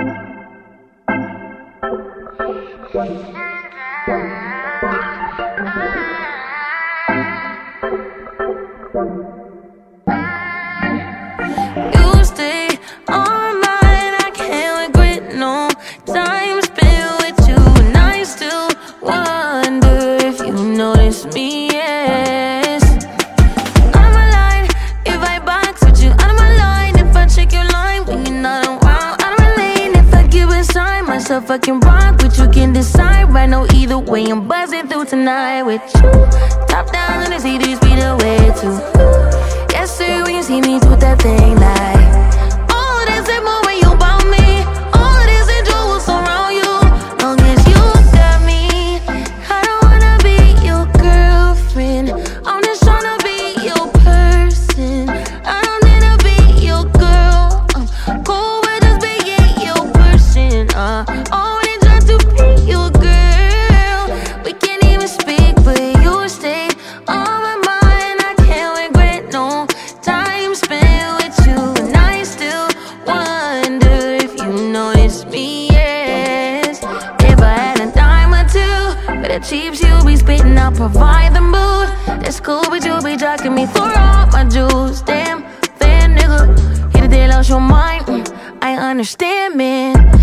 You stay on mine, I can't regret no time spent with you, and I still wonder if you notice me. Yes, out of my line if I box with you, out of my line if I check your line when you're not around, out of my lane if I give inside myself I can rock, but you can decide. Right now either way I'm buzzing through tonight with you. Top down and the CDs be the way to. Yes sir, when you see me do that thing like all this and more when you bout me, all this and jewels around you. Long as you got me, I don't wanna be your girlfriend, I'm just tryna be your person. I don't need to be your girl, I'm cool with just being your person. Only try to be your girl. We can't even speak, but you stay on my mind. I can't regret no time spent with you, and I still wonder if you notice me. Yes, if I had a dime or two for the cheaps you be spitting, I'll provide the mood. That's cool, but you be jocking me for all my jewels. Damn, fan nigga, hit a deal out your mind. I understand, man.